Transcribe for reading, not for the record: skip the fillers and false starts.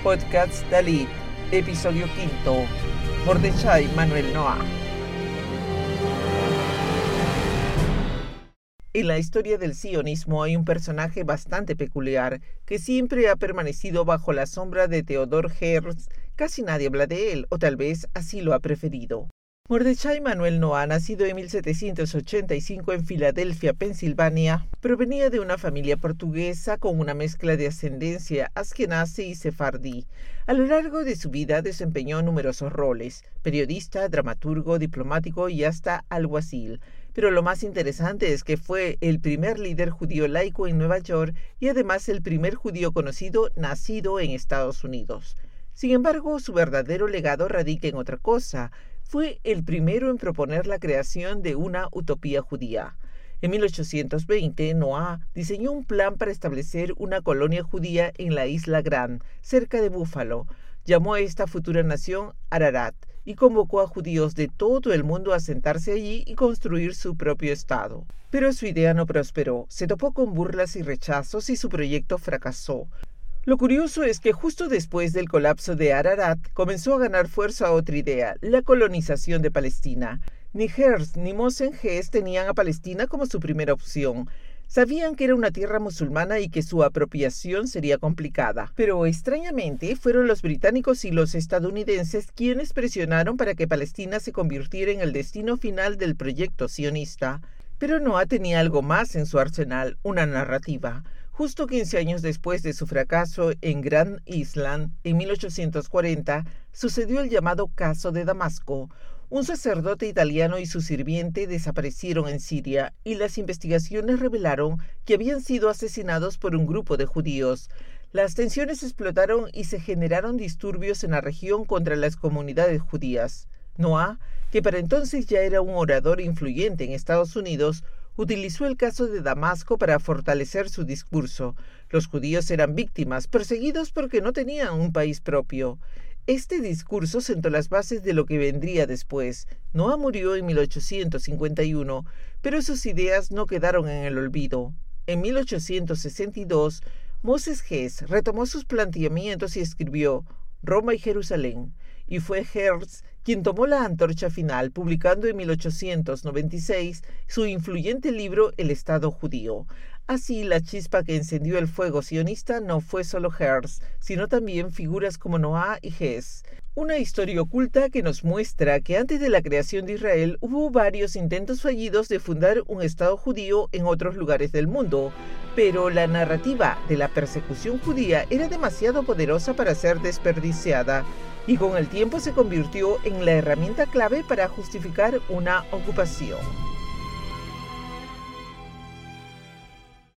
Podcast Dalit, episodio 5, Mordechai Manuel Noah. En la historia del sionismo hay un personaje bastante peculiar que siempre ha permanecido bajo la sombra de Theodor Herzl. Casi nadie habla de él, o tal vez así lo ha preferido. Mordechai Manuel Noah, nacido en 1785 en Filadelfia, Pensilvania, provenía de una familia portuguesa con una mezcla de ascendencia askenazi y sefardí. A lo largo de su vida desempeñó numerosos roles: periodista, dramaturgo, diplomático y hasta alguacil. Pero lo más interesante es que fue el primer líder judío laico en Nueva York y además el primer judío conocido nacido en Estados Unidos. Sin embargo, su verdadero legado radica en otra cosa. Fue el primero en proponer la creación de una utopía judía. En 1820, Noah diseñó un plan para establecer una colonia judía en la Isla Grande, cerca de Búfalo. Llamó a esta futura nación Ararat y convocó a judíos de todo el mundo a asentarse allí y construir su propio estado. Pero su idea no prosperó, se topó con burlas y rechazos y su proyecto fracasó. Lo curioso es que justo después del colapso de Ararat comenzó a ganar fuerza otra idea: la colonización de Palestina. Ni Herzl ni Moshe Hess tenían a Palestina como su primera opción. Sabían que era una tierra musulmana y que su apropiación sería complicada. Pero extrañamente fueron los británicos y los estadounidenses quienes presionaron para que Palestina se convirtiera en el destino final del proyecto sionista. Pero Noah tenía algo más en su arsenal: una narrativa. Justo 15 años después de su fracaso en Grand Island, en 1840, sucedió el llamado Caso de Damasco. Un sacerdote italiano y su sirviente desaparecieron en Siria y las investigaciones revelaron que habían sido asesinados por un grupo de judíos. Las tensiones explotaron y se generaron disturbios en la región contra las comunidades judías. Noah, que para entonces ya era un orador influyente en Estados Unidos, utilizó el caso de Damasco para fortalecer su discurso. Los judíos eran víctimas, perseguidos porque no tenían un país propio. Este discurso sentó las bases de lo que vendría después. Noah murió en 1851, pero sus ideas no quedaron en el olvido. En 1862, Moses Hess retomó sus planteamientos y escribió Roma y Jerusalén, y fue Herzl quien tomó la antorcha final, publicando en 1896 su influyente libro El Estado Judío. Así, la chispa que encendió el fuego sionista no fue solo Herzl, sino también figuras como Noah y Hess. Una historia oculta que nos muestra que antes de la creación de Israel hubo varios intentos fallidos de fundar un Estado judío en otros lugares del mundo, pero la narrativa de la persecución judía era demasiado poderosa para ser desperdiciada, y con el tiempo se convirtió en la herramienta clave para justificar una ocupación.